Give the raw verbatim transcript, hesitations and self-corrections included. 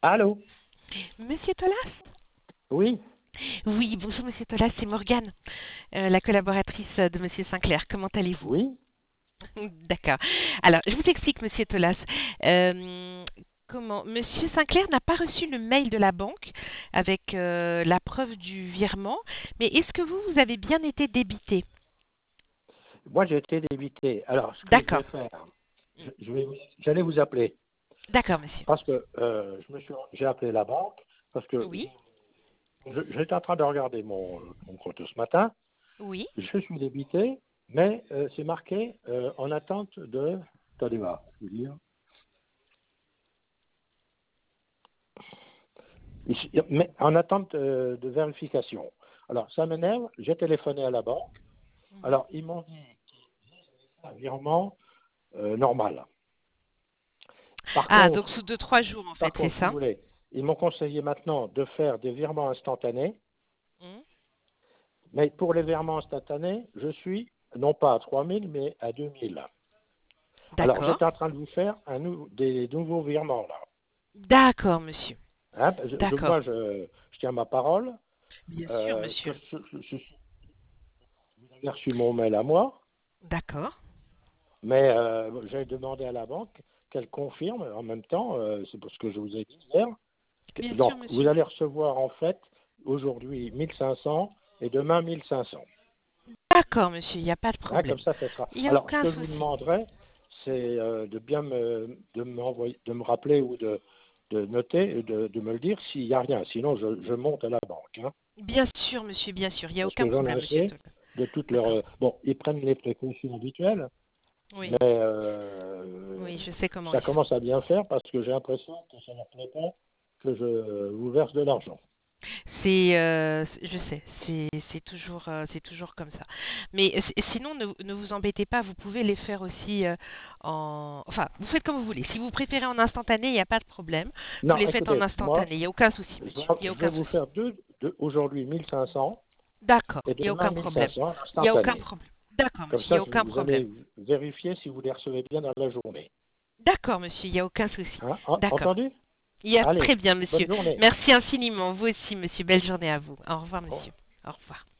Allô? Monsieur Tolas? Oui, Oui, bonjour Monsieur Tolas, c'est Morgane, euh, la collaboratrice de Monsieur Sinclair. Comment allez-vous? oui. D'accord. Alors, je vous explique, Monsieur Tolas. Euh, comment Monsieur Sinclair n'a pas reçu le mail de la banque avec euh, la preuve du virement, mais est-ce que vous, vous avez bien été débité? Moi, j'ai été débité. Alors, ce que je D'accord. vais faire, je, je vais, vous- j'allais vous appeler D'accord, monsieur. parce que euh, je me suis, j'ai appelé la banque parce que Oui, je- j'étais en train de regarder mon, mon compte ce matin. oui. Je suis débité, mais euh, c'est marqué euh, en attente de. Attendez voir, je veux dire. Ici, mais en attente euh, de vérification. Alors, ça m'énerve. J'ai téléphoné à la banque. Mhm. Alors, ils m'ont dit un virement euh, normal. Par Ah, donc contre, sous deux, trois jours, en Par fait, c'est contre, si vous ça? voulez, ils m'ont conseillé maintenant de faire des virements instantanés, Mhm. mais pour les virements instantanés, je suis non pas à trois mille, mais à deux mille. Alors, D'accord. j'étais en train de vous faire un nou- des nouveaux virements, là. D'accord, monsieur. Hein, je, je- D'accord. moi, je, je tiens ma parole, Bien sûr, euh, que monsieur. je, je, je- vous avez reçu mon mail à moi, D'accord. mais euh, j'ai demandé à la banque qu'elle confirme en même temps, euh, c'est pour ce que je vous ai dit hier. Bien Donc, sûr, vous monsieur. allez recevoir en fait aujourd'hui mille cinq cents et demain mille cinq cents. D'accord, monsieur, il n'y a pas de Hein, comme problème. ça, ça sera. Il n'y a Alors, ce aucun que je vous souci. demanderai, c'est euh, de bien me, de m'envoyer, de me rappeler ou de, de noter, et de, de me le dire s'il n'y a rien. Sinon, je, je monte à la banque. Hein, Bien sûr, monsieur, bien sûr. Il n'y a parce aucun que j'en ai problème, monsieur assez Toll. de toutes leurs. D'accord. euh, Bon, ils prennent les précautions habituelles, Oui, mais euh, oui, je sais comment ça ils sont. commence à bien faire parce que j'ai l'impression que ça ne leur plaît pas que je vous verse de l'argent. C'est, euh, je sais, c'est, c'est toujours, euh, c'est toujours comme ça. Mais euh, si- sinon, ne, ne vous embêtez pas, vous pouvez les faire aussi euh, en, enfin, vous faites comme vous voulez. Si vous préférez en instantané, il n'y a pas de problème. Vous Non, les faites en écoutez, moi, instantané, il n'y a aucun souci, je monsieur. Il n'y vais a je vais aucun vous souci. faire deux, deux aujourd'hui mille cinq cents D'accord, et il n'y a demain aucun problème. mille cinq cents Il n'y a aucun instantanés. problème. D'accord, Comme monsieur, il n'y ça, a je- aucun vous problème. allez vérifier si vous les recevez bien dans la journée. D'accord, monsieur, il n'y a aucun souci. Hein? En- D'accord. Entendu? Il y a Allez, très bien, bonne monsieur. journée. Merci infiniment. Vous aussi, monsieur. Belle journée à vous. Au revoir, Au revoir. monsieur. Au revoir.